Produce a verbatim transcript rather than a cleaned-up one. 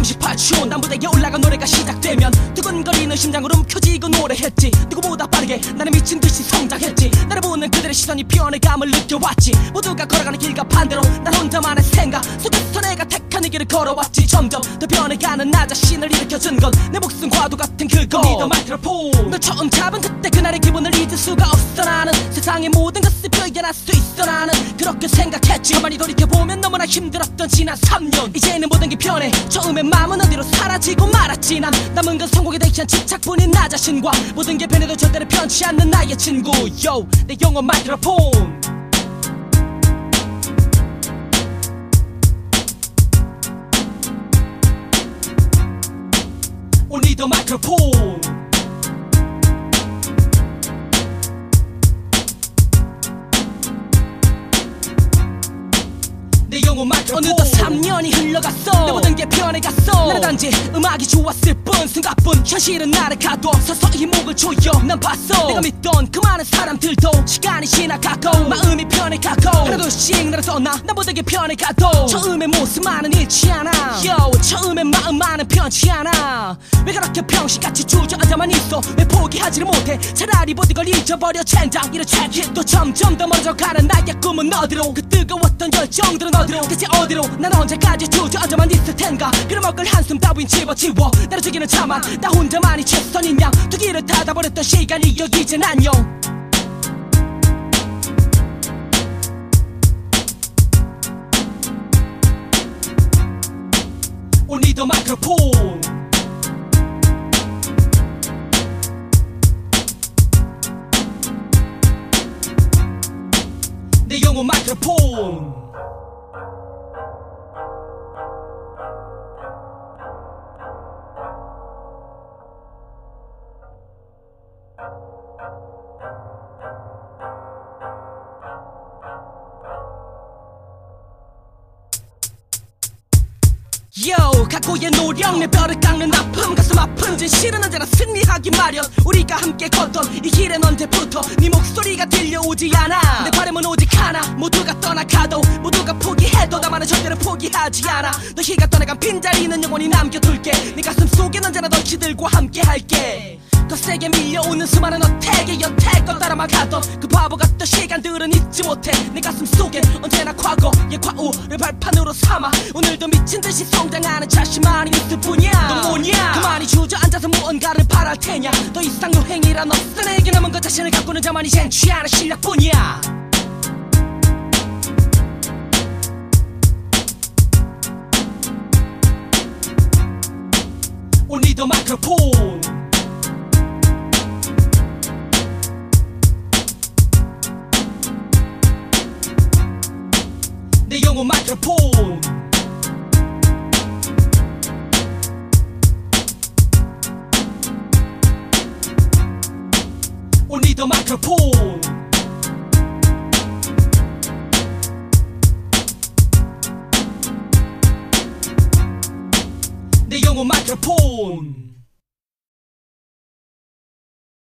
삼십팔 초 난 무대에 올라가 노래가 시작되면 두근거리는 심장으로 움켜쥐고 노래했지. 누구보다 빠르게 나는 미친듯이 성장했지. 나를 보는 그들의 시선이 변해감을 느껴왔지. 모두가 걸어가는 길과 반대로 난 혼자만의 생각 속에서 내가 택한 이 길을 걸어왔지. 점점 더 변해가는 나 자신을 일으켜준 건 내 목숨과도 같은 그거 리더 마이크로폰. 널 처음 잡은 그때 그날의 기분을 잊을 수가 없어. 나는 세상의 모든 것을 발견할 수 있어. 나는 그렇게 생각했지. 가만히 돌이켜보면 너무나 힘들었던 지난 삼 년. 이제는 모든 게 편해. 처음엔 마음은 어디로 사라지고 말았지. 난 남은 건 성공에 대한 집착뿐인 나 자신과 모든 게 변해도 절대로 편치 않는 나의 친구. Yo, 내 영혼 마이크로폰. Only the microphone. 내 영혼 마이크로폰. 어느덧 삼 년이 흘러갔어. 내 모든 게 변해갔어. 나는 단지 음악이 좋았을 뿐 순간뿐. 현실은 나를 가둬 서서히 목을 조여. 난 봤어 내가 믿던 그 많은 사람들도 시간이 지나가고 마음이 변해가고 하나둘씩 나를 떠나 난 모든 게 변해가도 처음의 모습만은 잃지 않아. Yo, 처음의 마음만은 변치 않아. 왜 그렇게 평시같이 주저앉아만 있어. 왜 포기하지를 못해. 차라리 모든 걸 잊어버려 젠장. 이런 check it. 또 점점 더 멀어져가는 나의 꿈은 어디로. 그 뜨거웠던 열정들은 어디로. 대체 어디로. 난 언제까지 주저앉아만 있을 텐가. 빌어먹을 한숨 따윈 집어치워. 나를 죽이는 자만 나 혼자만이 최선인 양. 두 길을 닫아버렸던 시간이 여기 이젠 안녕. Only the microphone. 내 영혼 마이크로폰. Yo, 각고의 노력 내 뼈를 깎는 아픔 가슴 아픈 진실은 언제나 승리하기 마련. 우리가 함께 걷던 이 길엔 언제부터 네 목소리가 들려오지 않아. 내 바람은 오직 하나. 모두가 떠나가도 모두가 포기해도 나만은 절대로 포기하지 않아. 너희가 떠나간 빈자리는 영원히 남겨둘게. 네 가슴 속엔 언제나 너희들과 함께 할게. 거세게 밀려오는 수많은 어택에 여태껏 따라만 가던 그 바보 같던 시간들은 잊지 못해. 내 가슴 속엔 언제나 과거의 과오를 발판으로 삼아 오늘도 미친듯이 성장하는 자신만이 있을 뿐이야. 넌 뭐냐 그만이 주저앉아서 무언가를 바랄 테냐. 더 이상 노행이란 없어. 내게 남은 것 자신을 가꾸는 자만 이젠 취하는 실력뿐이야. Only the microphone. 내 영혼 마이크로폰. Only the microphone. 내 영혼 마이크로폰.